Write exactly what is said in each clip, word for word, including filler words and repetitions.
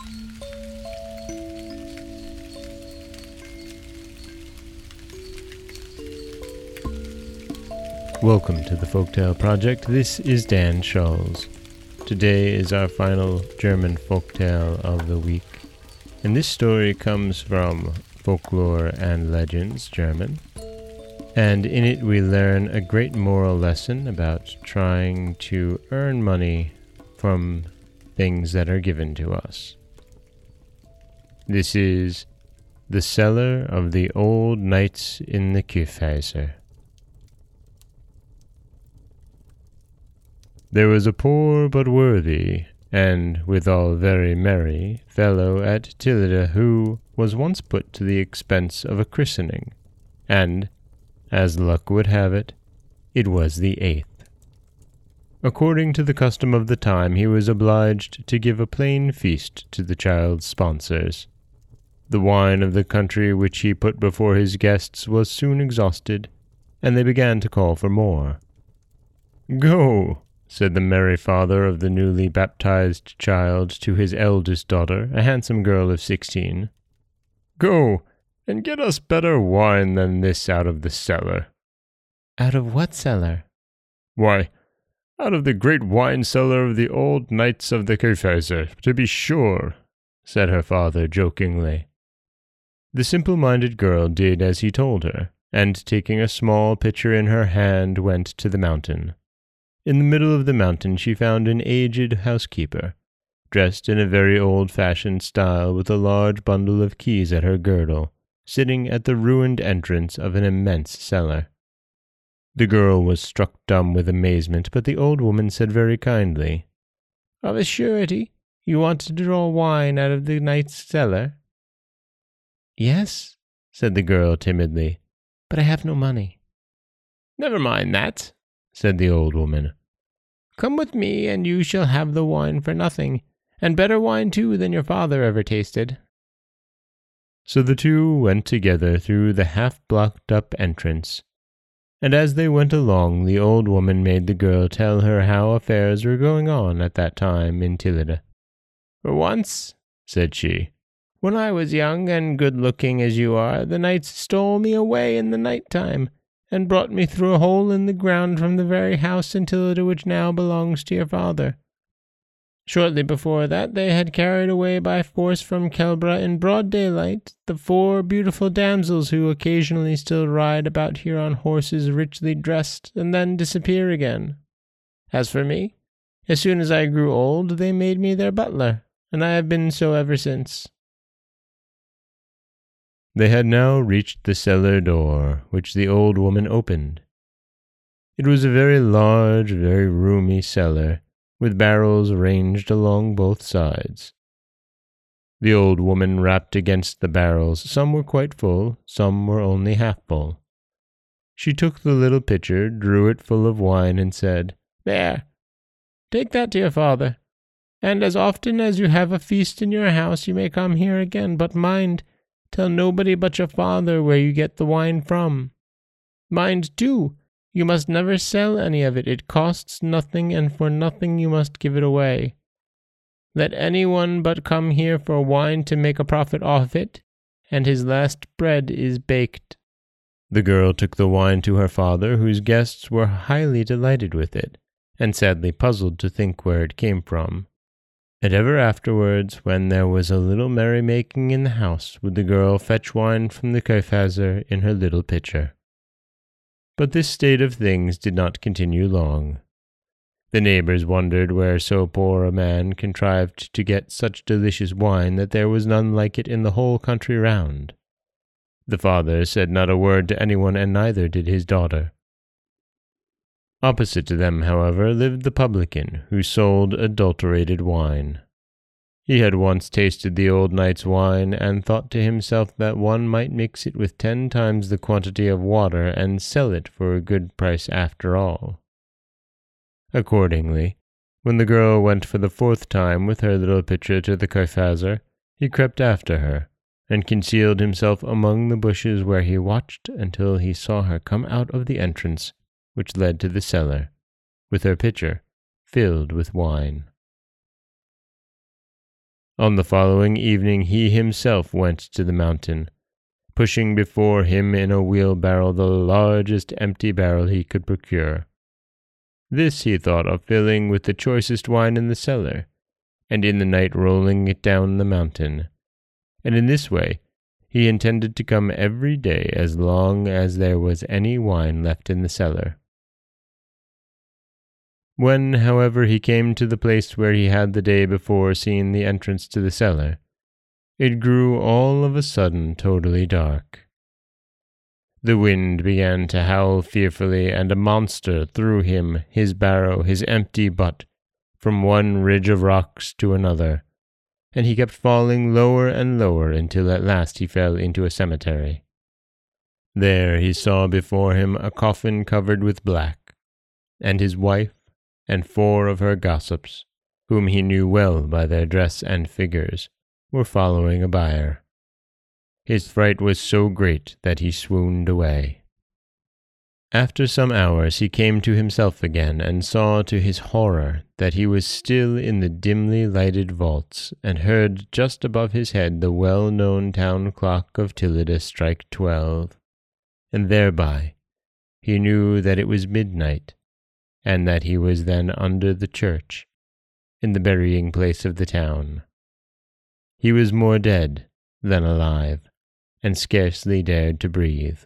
Welcome to the Folktale Project. This is Dan Scholz. Today is our final German folktale of the week, and this story comes from Folklore and Legends German, and in it we learn a great moral lesson about trying to earn money from things that are given to us. This is The Cellar of the Old Knights in the Kyffhäuser. There was a poor but worthy, and withal very merry, fellow at Tillida who was once put to the expense of a christening, and, as luck would have it, it was the eighth. According to the custom of the time, he was obliged to give a plain feast to the child's sponsors. The wine of the country which he put before his guests was soon exhausted, and they began to call for more. "Go," said the merry father of the newly baptized child to his eldest daughter, a handsome girl of sixteen. "Go, and get us better wine than this out of the cellar." "Out of what cellar?" "Why, out of the great wine cellar of the old knights of the Kyffhäuser, to be sure," said her father jokingly. The simple-minded girl did as he told her, and taking a small pitcher in her hand went to the mountain. In the middle of the mountain she found an aged housekeeper, dressed in a very old-fashioned style with a large bundle of keys at her girdle, sitting at the ruined entrance of an immense cellar. The girl was struck dumb with amazement, but the old woman said very kindly, "Of a surety, you want to draw wine out of the knight's cellar?" "Yes," said the girl timidly, "but I have no money." "Never mind that," said the old woman. "Come with me, and you shall have the wine for nothing, and better wine too than your father ever tasted." So the two went together through the half-blocked-up entrance, and as they went along the old woman made the girl tell her how affairs were going on at that time in Tillida. "For once," said she, "when I was young and good-looking as you are, the knights stole me away in the night-time, and brought me through a hole in the ground from the very house in Tillida which now belongs to your father. Shortly before that they had carried away by force from Kelbra in broad daylight the four beautiful damsels who occasionally still ride about here on horses richly dressed, and then disappear again. As for me, as soon as I grew old they made me their butler, and I have been so ever since." They had now reached the cellar door, which the old woman opened. It was a very large, very roomy cellar, with barrels ranged along both sides. The old woman rapped against the barrels. Some were quite full, some were only half full. She took the little pitcher, drew it full of wine, and said, "There, take that to your father, and as often as you have a feast in your house you may come here again, but mind, tell nobody but your father where you get the wine from. Mind, too, you must never sell any of it. It costs nothing, and for nothing you must give it away. Let any one but come here for wine to make a profit off it, and his last bread is baked." The girl took the wine to her father, whose guests were highly delighted with it, and sadly puzzled to think where it came from. And ever afterwards, when there was a little merry-making in the house, would the girl fetch wine from the Kyffhäuser in her little pitcher. But this state of things did not continue long. The neighbors wondered where so poor a man contrived to get such delicious wine that there was none like it in the whole country round. The father said not a word to anyone, and neither did his daughter. Opposite to them, however, lived the publican, who sold adulterated wine. He had once tasted the old knight's wine, and thought to himself that one might mix it with ten times the quantity of water, and sell it for a good price after all. Accordingly, when the girl went for the fourth time with her little pitcher to the Kyffhäuser, he crept after her, and concealed himself among the bushes, where he watched until he saw her come out of the entrance which led to the cellar, with her pitcher filled with wine. On the following evening he himself went to the mountain, pushing before him in a wheelbarrow the largest empty barrel he could procure. This he thought of filling with the choicest wine in the cellar, and in the night rolling it down the mountain. And in this way he intended to come every day as long as there was any wine left in the cellar. When, however, he came to the place where he had the day before seen the entrance to the cellar, it grew all of a sudden totally dark. The wind began to howl fearfully, and a monster threw him, his barrow, his empty butt, from one ridge of rocks to another, and he kept falling lower and lower until at last he fell into a cemetery. There he saw before him a coffin covered with black, and his wife, and four of her gossips, whom he knew well by their dress and figures, were following a bier. His fright was so great that he swooned away. After some hours he came to himself again, and saw to his horror that he was still in the dimly lighted vaults, and heard just above his head the well-known town clock of Tillida strike twelve, and thereby he knew that it was midnight, and that he was then under the church, in the burying place of the town. He was more dead than alive, and scarcely dared to breathe.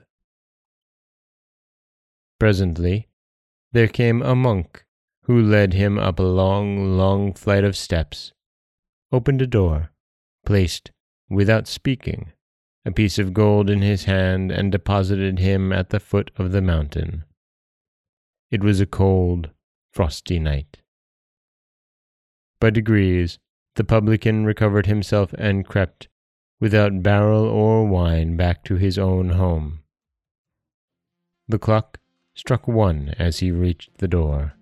Presently there came a monk, who led him up a long, long flight of steps, opened a door, placed, without speaking, a piece of gold in his hand, and deposited him at the foot of the mountain. It was a cold, frosty night. By degrees the publican recovered himself and crept, without barrel or wine, back to his own home. The clock struck one as he reached the door.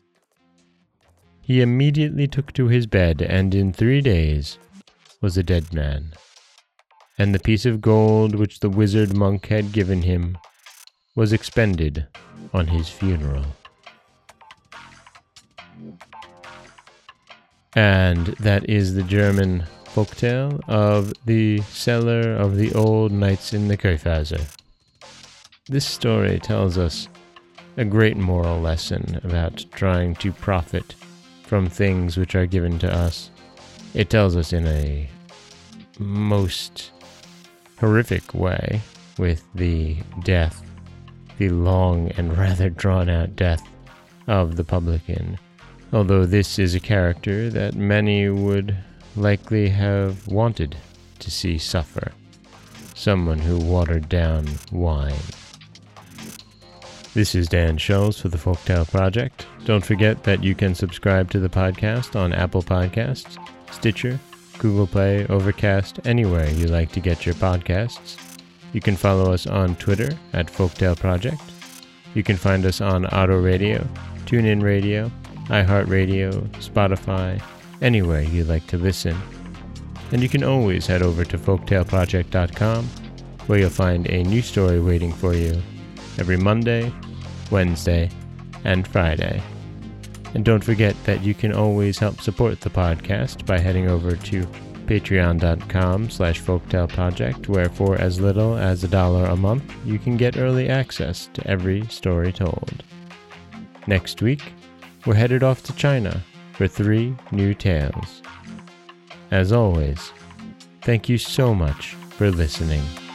He immediately took to his bed, and in three days was a dead man, and the piece of gold which the wizard monk had given him was expended on his funeral. And that is the German folktale of the cellar of the old knights in the Käuferzer. This story tells us a great moral lesson about trying to profit from things which are given to us. It tells us in a most horrific way, with the death, the long and rather drawn-out death of the publican, although this is a character that many would likely have wanted to see suffer, someone who watered down wine. This is Dan Schulz for the Folktale Project. Don't forget that you can subscribe to the podcast on Apple Podcasts, Stitcher, Google Play, Overcast, anywhere you like to get your podcasts. You can follow us on Twitter at Folktale Project. You can find us on Auto Radio, TuneIn Radio, iHeartRadio, Spotify, anywhere you like to listen. And you can always head over to folktale project dot com, where you'll find a new story waiting for you every Monday, Wednesday, and Friday. And don't forget that you can always help support the podcast by heading over to patreon.com slash folktaleproject, where for as little as a dollar a month, you can get early access to every story told. Next week, we're headed off to China for three new tales. As always, thank you so much for listening.